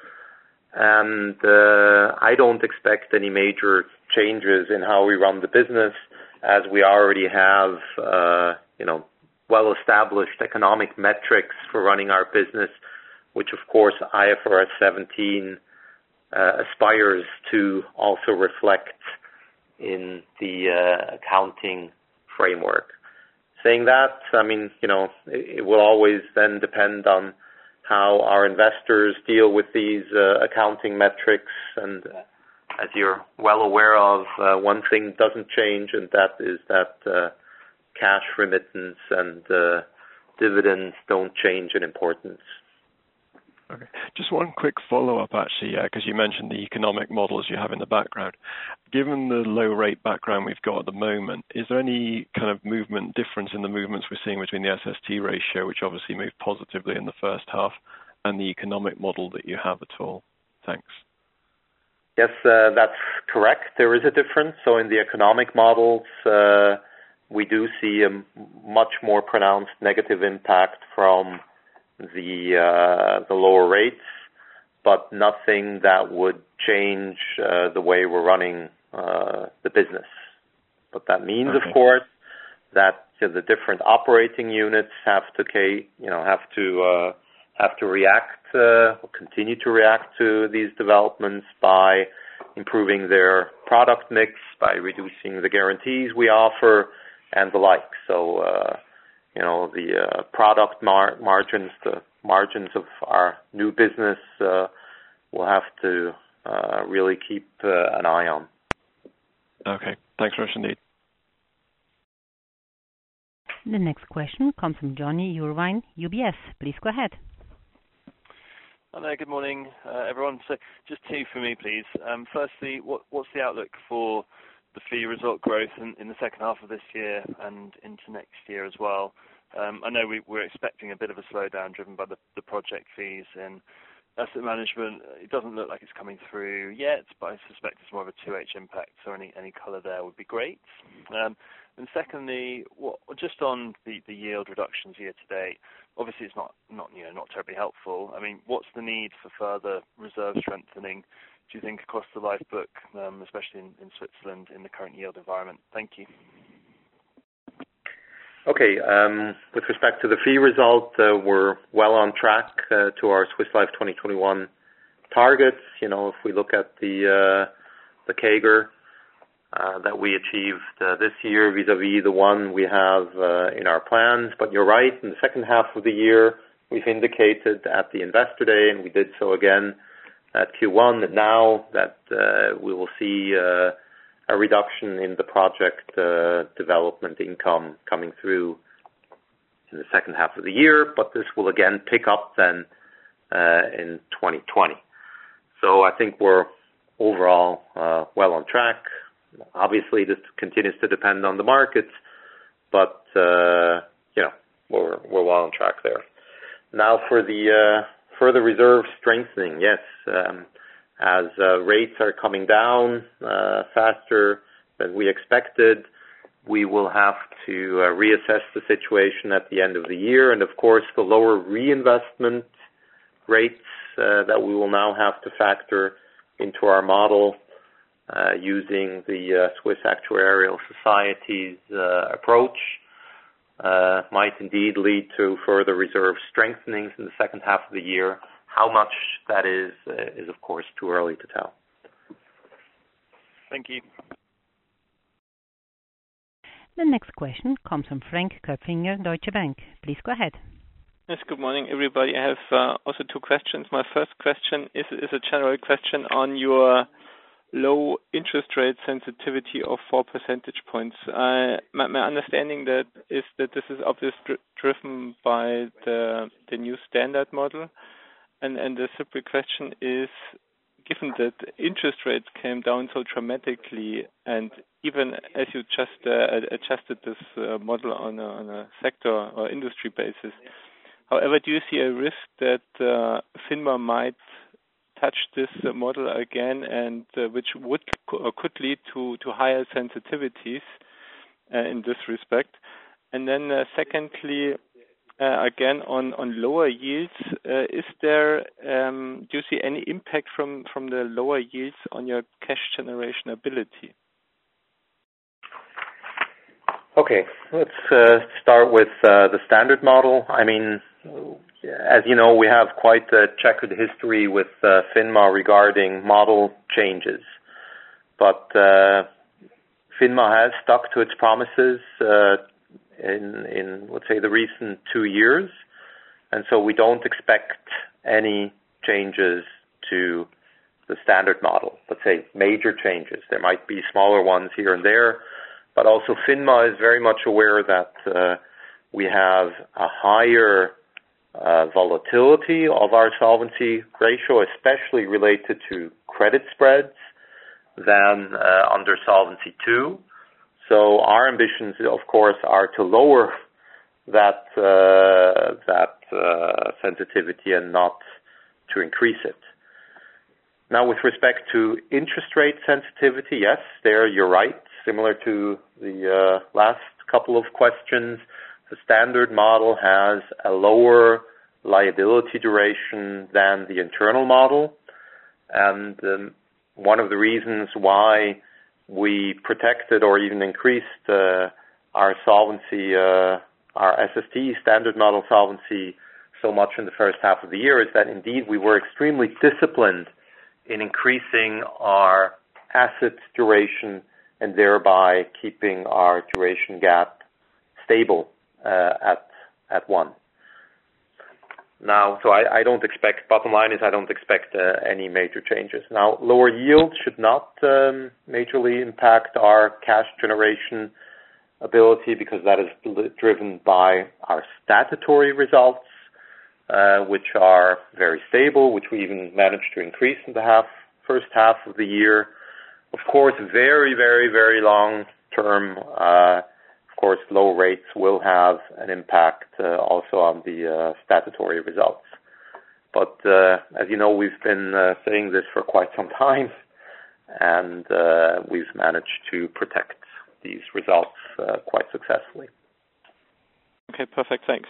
And uh, I don't expect any major changes in how we run the business, as we already have, uh, you know, well-established economic metrics for running our business, which of course I F R S seventeen uh, aspires to also reflect in the uh, accounting framework. Saying that, I mean, you know, it, it will always then depend on how our investors deal with these uh, accounting metrics. And as you're well aware of, uh, one thing doesn't change, and that is that uh, cash remittance and uh, dividends don't change in importance. Okay. Just one quick follow-up, actually, because uh, you mentioned the economic models you have in the background. Given the low rate background we've got at the moment, is there any kind of movement difference in the movements we're seeing between the S S T ratio, which obviously moved positively in the first half, and the economic model that you have at all? Thanks. Yes, uh, that's correct. There is a difference. So in the economic models, uh, we do see a much more pronounced negative impact from the uh, the lower rates, but nothing that would change uh, the way we're running uh, the business. But that means, okay, of course, that you know, the different operating units have to, you know, have to uh, have to react, uh, or continue to react to these developments by improving their product mix, by reducing the guarantees we offer, and the like. So. Uh, You know, the uh, product mar- margins, the margins of our new business, uh, we'll have to uh, really keep uh, an eye on. Okay. Thanks very much indeed. The next question comes from Johnny Urwine, U B S. Please go ahead. Hello, good morning, uh, everyone. So just two for me, please. Um, firstly, what, what's the outlook for the fee result growth in, in the second half of this year and into next year as well? Um, I know we, we're expecting a bit of a slowdown driven by the, the project fees and asset management. It doesn't look like it's coming through yet, but I suspect it's more of a two H impact, so any, any colour there would be great. Um, and secondly, what, just on the, the yield reductions year to date, obviously it's not, not, you know, not terribly helpful. I mean, what's the need for further reserve strengthening, do you think, across the life book, um, especially in, in Switzerland in the current yield environment? Thank you. Okay, um, with respect to the fee result, uh, we're well on track uh, to our Swiss Life twenty twenty-one targets. You know, if we look at the uh, the C A G R uh, that we achieved uh, this year vis-a-vis the one we have uh, in our plans. But you're right, in the second half of the year, we've indicated at the Investor Day, and we did so again at Q one, that now that uh, we will see uh, a reduction in the project uh, development income coming through in the second half of the year, but this will again pick up then uh, in twenty twenty. So I think we're overall uh, well on track. Obviously, this continues to depend on the markets, but uh, you know we're we're well on track there. Now for the uh, further reserve strengthening, yes, um, as uh, rates are coming down uh, faster than we expected, we will have to uh, reassess the situation at the end of the year, and of course the lower reinvestment rates uh, that we will now have to factor into our model uh, using the uh, Swiss Actuarial Society's uh, approach uh, might indeed lead to further reserve strengthenings in the second half of the year. How much that is, uh, is of course too early to tell. Thank you. The next question comes from Frank Köpfinger, Deutsche Bank. Please go ahead. Yes, good morning, everybody. I have uh, also two questions. My first question is, is a general question on your low interest rate sensitivity of four percentage points. Uh, my, my understanding that is that this is obviously dri- driven by the the new standard model, and and the simple question is, given that interest rates came down so dramatically, and even as you just uh, adjusted this uh, model on a, on a sector or industry basis, however, do you see a risk that uh, FINMA might touch this uh, model again, and uh, which would or could lead to, to higher sensitivities uh, in this respect? And then uh, secondly, uh, again on, on lower yields, uh, is there um, do you see any impact from, from the lower yields on your cash generation ability? Okay, let's uh, start with uh, the standard model. I mean, as you know, we have quite a checkered history with uh, FINMA regarding model changes. But uh, FINMA has stuck to its promises uh, in, in, let's say, the recent two years. And so we don't expect any changes to the standard model, let's say major changes. There might be smaller ones here and there. But also FINMA is very much aware that uh, we have a higher uh, volatility of our solvency ratio, especially related to credit spreads, than uh, under Solvency two. So our ambitions, of course, are to lower that uh, that uh, sensitivity and not to increase it. Now, with respect to interest rate sensitivity, yes, there you're right. Similar to the uh, last couple of questions, the standard model has a lower liability duration than the internal model. And um, one of the reasons why we protected or even increased uh, our solvency, uh, our S S T standard model solvency so much in the first half of the year is that indeed we were extremely disciplined in increasing our asset duration and thereby keeping our duration gap stable uh, at at one. Now, so I, I don't expect, bottom line is I don't expect uh, any major changes. Now, lower yields should not um, majorly impact our cash generation ability because that is driven by our statutory results, uh, which are very stable, which we even managed to increase in the half first half of the year. Of course, very, very, very long term, uh, of course, low rates will have an impact uh, also on the uh, statutory results. But uh, as you know, we've been uh, saying this for quite some time, and uh, we've managed to protect these results uh, quite successfully. Okay, perfect. Thanks.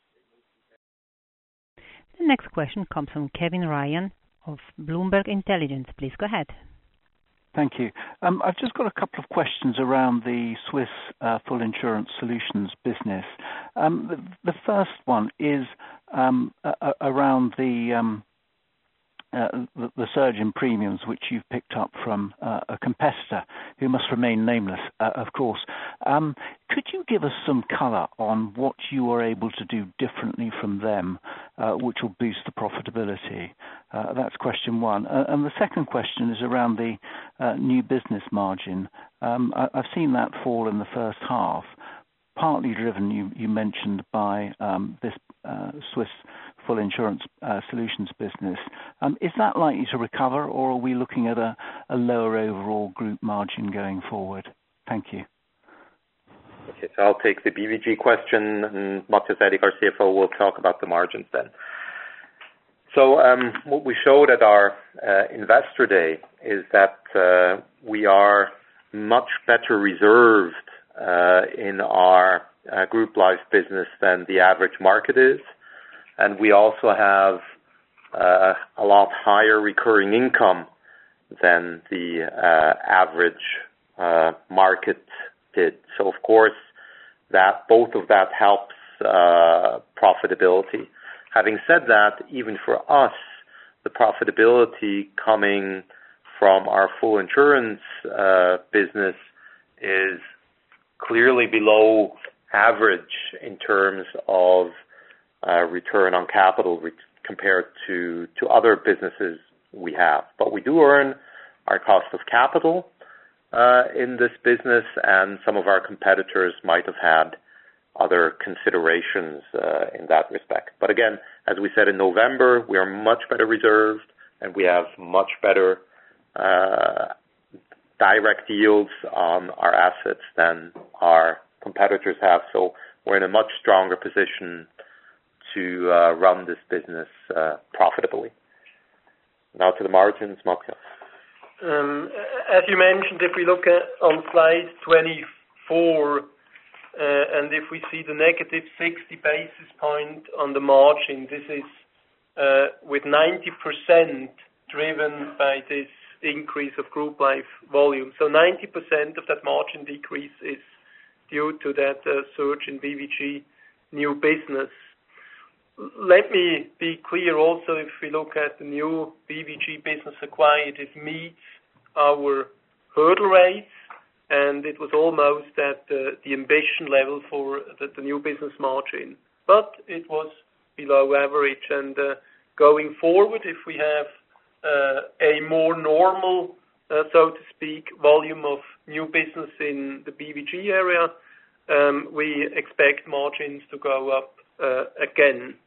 The next question comes from Kevin Ryan of Bloomberg Intelligence. Please go ahead. Thank you. Um, I've just got a couple of questions around the Swiss uh, Full Insurance Solutions business. Um, the, the first one is um, uh, around the um, uh, the, the surge in premiums which you've picked up from uh, a competitor who must remain nameless, uh, of course. Um, could you give us some colour on what you are able to do differently from them, uh, which will boost the profitability? Uh, that's question one. Uh, and the second question is around the uh, new business margin. Um, I, I've seen that fall in the first half, partly driven, you, you mentioned, by um, this uh, Swiss full insurance uh, solutions business. Um, is that likely to recover, or are we looking at a, a lower overall group margin going forward? Thank you. Okay, so I'll take the B V G question, and Matthias Aellig, our C F O, will talk about the margins then. So um, what we showed at our uh, Investor Day is that uh, we are much better reserved uh, in our uh, group life business than the average market is. And we also have uh, a lot higher recurring income than the uh, average uh, market did. So, of course, that both of that helps uh, profitability. Having said that, even for us, the profitability coming from our full insurance uh, business is clearly below average in terms of uh, return on capital re- compared to, to other businesses we have. But we do earn our cost of capital uh, in this business, and some of our competitors might have had other considerations uh, in that respect. But again, as we said in November, we are much better reserved, and we have much better uh, direct yields on our assets than our competitors have. So we're in a much stronger position to uh, run this business uh, profitably. Now to the margins, Matthias. Um, as you mentioned, if we look at on slide twenty-four, uh, and if we see the negative sixty basis point on the margin, this is uh, with ninety percent driven by this increase of group life volume. So ninety percent of that margin decrease is due to that uh, surge in B V G new business. Let me be clear also, if we look at the new B V G business acquired, it meets our hurdle rates, and it was almost at uh, the ambition level for the, the new business margin. But it was below average, and uh, going forward, if we have uh, a more normal, uh, so to speak, volume of new business in the B V G area, um, we expect margins to go up uh, again.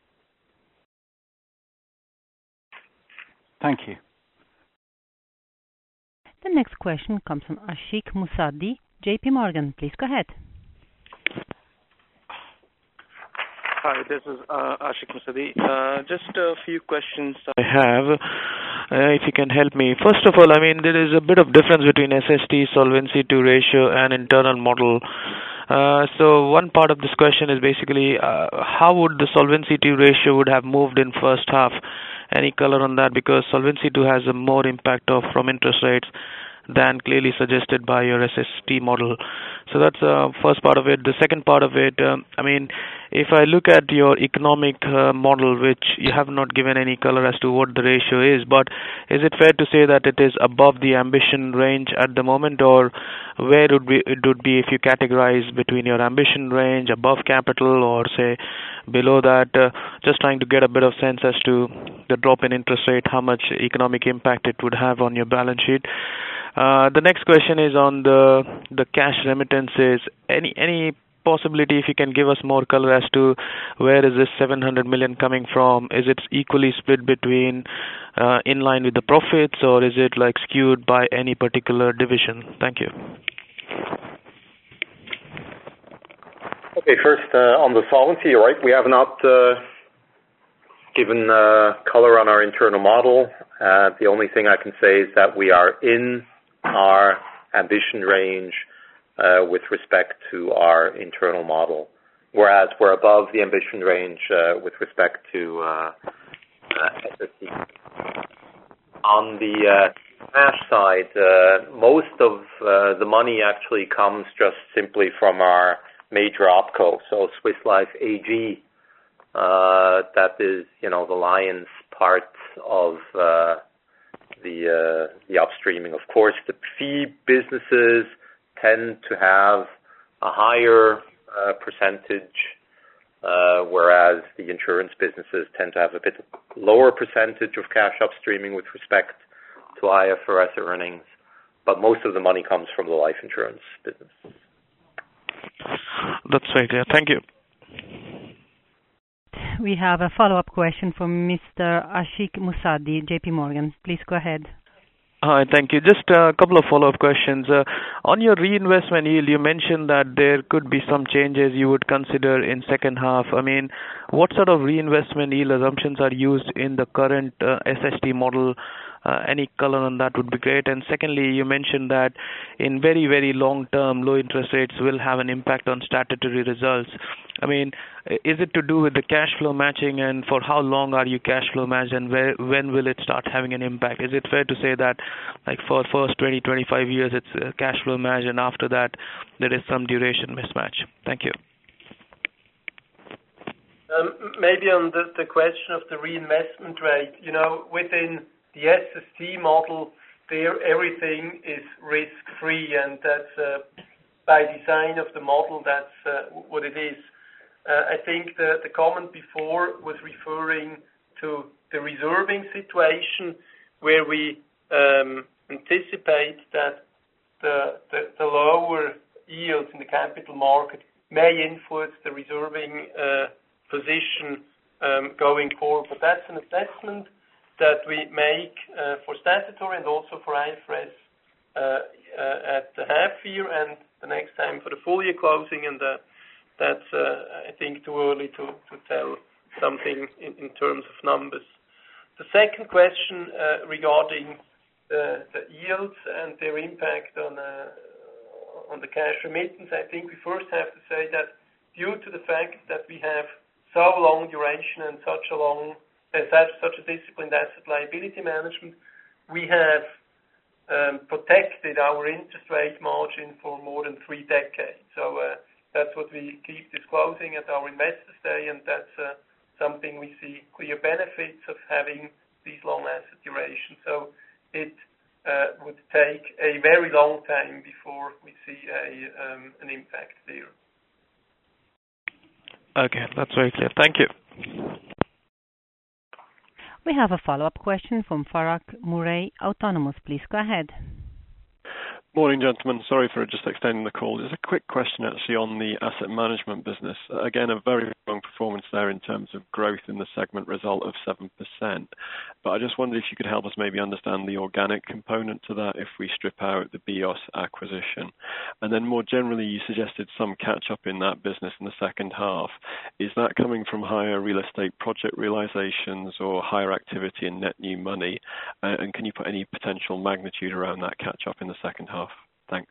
Thank you. The next question comes from Ashik Musaddi, J P Morgan. Please go ahead. Hi, this is uh, Ashik Musaddi. Uh, just a few questions I have, uh, if you can help me. First of all, I mean, there is a bit of difference between S S T, Solvency two ratio, and internal model. Uh, so one part of this question is basically uh, how would the Solvency two ratio would have moved in first half? Any color on that? Because Solvency two has a more impact of from interest rates than clearly suggested by your S S T model. So that's the uh, first part of it. The second part of it, um, I mean, if I look at your economic uh, model, which you have not given any color as to what the ratio is, but is it fair to say that it is above the ambition range at the moment, or where would be, it would be if you categorize between your ambition range, above capital, or say below that? Uh, just trying to get a bit of sense as to the drop in interest rate, how much economic impact it would have on your balance sheet. Uh, the next question is on the the cash remittances. Any any possibility if you can give us more color as to where is this seven hundred million coming from? Is it equally split between uh, in line with the profits, or is it like skewed by any particular division? Thank you. Okay, first uh, on the solvency, right? We have not uh, given uh, color on our internal model. Uh, the only thing I can say is that we are in our ambition range uh, with respect to our internal model, whereas we're above the ambition range uh, with respect to uh, uh, S S T. On the uh, cash side, uh, most of uh, the money actually comes just simply from our major opco, so Swiss Life A G. Uh, that is, you know, the lion's part of uh, the uh, the upstreaming. Of course, the fee businesses tend to have a higher uh, percentage, uh, whereas the insurance businesses tend to have a bit lower percentage of cash upstreaming with respect to I F R S earnings. But most of the money comes from the life insurance business. That's very clear. Thank you. We have a follow-up question from Mister Ashik Musaddi, J P Morgan. Please go ahead. Hi, thank you. Just a couple of follow-up questions. Uh, on your reinvestment yield, you mentioned that there could be some changes you would consider in second half. I mean, what sort of reinvestment yield assumptions are used in the current uh, S S T model? Uh, any color on that would be great. And secondly, you mentioned that in very, very long term, low interest rates will have an impact on statutory results. I mean, is it to do with the cash flow matching, and for how long are you cash flow matched, and where, when will it start having an impact? Is it fair to say that like for first twenty, twenty-five years it's uh, cash flow matched, and after that there is some duration mismatch? Thank you. Um, maybe on the, the question of the reinvestment rate, you know, within the S S T model, there everything is risk-free, and that's uh, by design of the model, that's uh, what it is. Uh, I think the, the comment before was referring to the reserving situation, where we um, anticipate that the, the, the lower yields in the capital market may influence the reserving uh, position um, going forward. But that's an assessment that we make uh, for statutory and also for I F R S uh, uh, at the half year and the next time for the full year closing, and uh, that's, uh, I think, too early to, to tell something in, in terms of numbers. The second question uh, regarding the, the yields and their impact on uh, on the cash remittance, I think we first have to say that due to the fact that we have so long duration and such a long uh, such, such a disciplined asset liability management, we have um, protected our interest rate margin for more than three decades. So uh, that's what we keep disclosing at our Investors Day, and that's uh, something we see clear benefits of having these long asset durations. So it uh, would take a very long time before we see a um, an impact there. Okay, that's very clear. Thank you. We have a follow-up question from Farah Murray, Autonomous. Please go ahead. Morning, gentlemen. Sorry for just extending the call. Just a quick question actually on the asset management business. Again, a very strong performance there in terms of growth in the segment result of seven percent. But I just wondered if you could help us maybe understand the organic component to that if we strip out the B I O S acquisition. And then more generally, you suggested some catch-up in that business in the second half. Is that coming from higher real estate project realizations or higher activity in net new money? Uh, and can you put any potential magnitude around that catch-up in the second half? Thanks.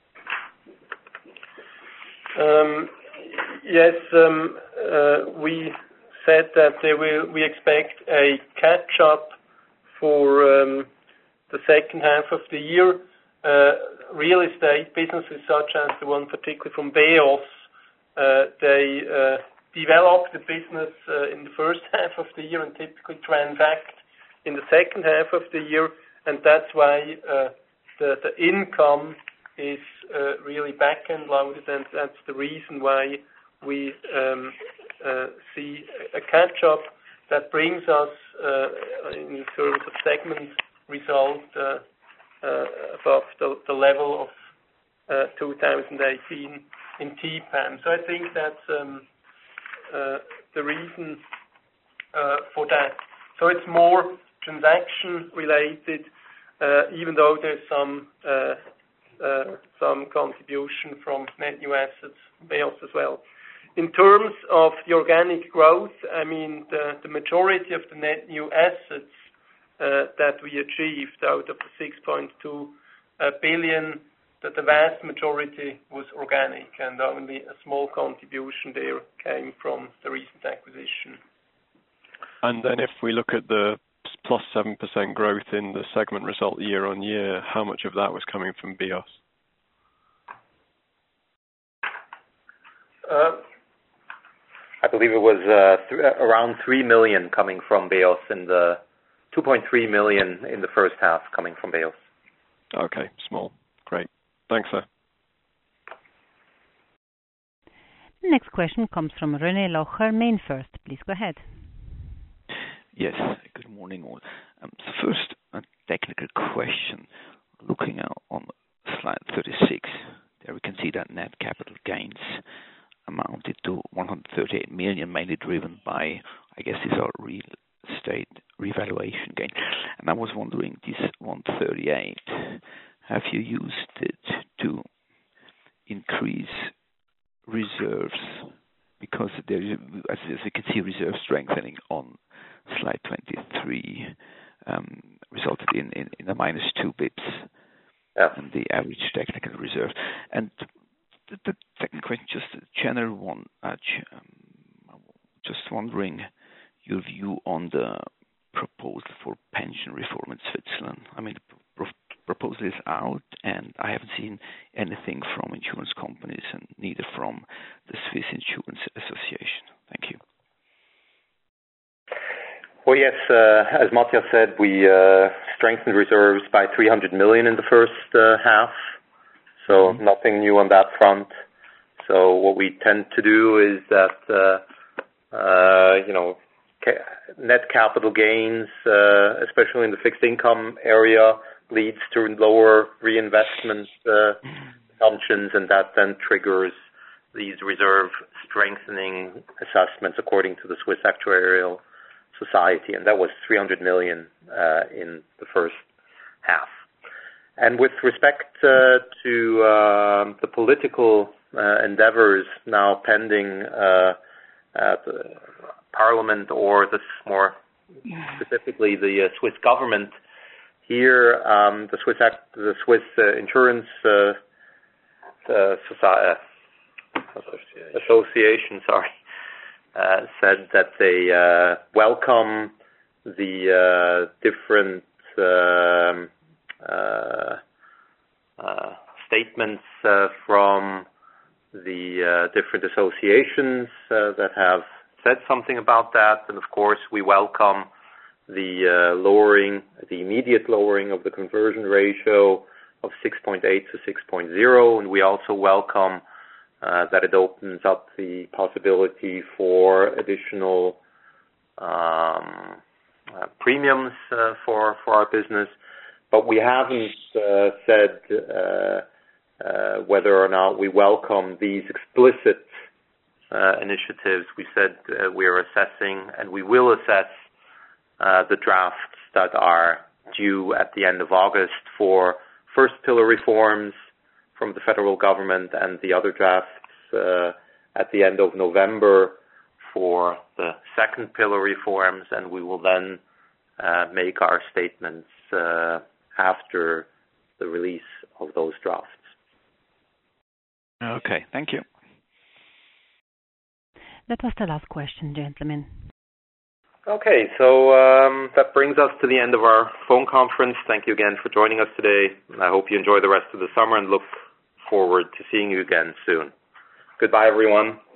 Um, yes, um, uh, we said that there will, we expect a catch-up for um, the second half of the year. Uh, real estate businesses such as the one particularly from B I O S, uh, they uh, develop the business uh, in the first half of the year and typically transact in the second half of the year, and that's why uh, The, the income is uh, really back-end loaded, and that's the reason why we um, uh, see a catch-up that brings us, uh, in terms of segment result, uh, uh, above the, the level of uh, two thousand eighteen in T P A M. So I think that's um, uh, the reason uh, for that. So it's more transaction-related, Uh, even though there's some uh, uh, some contribution from net new assets, B I O S as well. In terms of the organic growth, I mean, the, the majority of the net new assets uh, that we achieved out of the six point two uh, billion, that the vast majority was organic, and only a small contribution there came from the recent acquisition. And then if we look at the plus seven percent growth in the segment result year on year, how much of that was coming from B I O S? Uh, I believe it was uh, th- around three million coming from B I O S in the two point three million in the first half coming from B E O S. Okay, small. Great. Thanks, sir. Next question comes from René Locher, MainFirst. Please go ahead. Yes, good morning all. Um, so first, a technical question. Looking at on slide thirty-six, there we can see that net capital gains amounted to one hundred thirty-eight million, mainly driven by, I guess these are real estate revaluation gain. And I was wondering, this one hundred thirty-eight, have you used it to increase reserves? Because there is, as you can see, reserve strengthening on slide twenty-three um, resulted in, in, in a minus two bips yeah. in the average technical reserve. And the, the second question, just a general one, uh, um, just wondering your view on the proposal for pension reform in Switzerland. I mean, the pro- proposal is out, and I haven't seen anything from insurance companies and neither from the Swiss Insurance Association. Thank you. Well, yes, uh, as Matthias said, we uh, strengthened reserves by three hundred million in the first uh, half, so mm-hmm. nothing new on that front. So what we tend to do is that, uh, uh, you know, ca- net capital gains, uh, especially in the fixed income area, leads to lower reinvestment uh, assumptions, and that then triggers these reserve strengthening assessments according to the Swiss Actuarial Society, and that was three hundred million uh, in the first half. And with respect uh, to uh, the political uh, endeavors now pending uh, at the Parliament, or this more specifically the uh, Swiss government, here um, the Swiss Act, the Swiss uh, Insurance uh, uh, Society, Association. Association, sorry. Uh, said that they uh, welcome the uh, different um, uh, uh, statements uh, from the uh, different associations uh, that have said something about that. And of course, we welcome the uh, lowering, the immediate lowering of the conversion ratio of six point eight to six point zero, and we also welcome Uh, that it opens up the possibility for additional um, uh, premiums uh, for for our business, but we haven't uh, said uh, uh, whether or not we welcome these explicit uh, initiatives. We said uh, we are assessing, and we will assess uh, the drafts that are due at the end of August for first pillar reforms from the federal government, and the other drafts uh, at the end of November for the second pillar reforms, and we will then uh, make our statements uh, after the release of those drafts. Okay, thank you. That was the last question, gentlemen. Okay, so um, that brings us to the end of our phone conference. Thank you again for joining us today. I hope you enjoy the rest of the summer and look forward to seeing you again soon. Goodbye, everyone.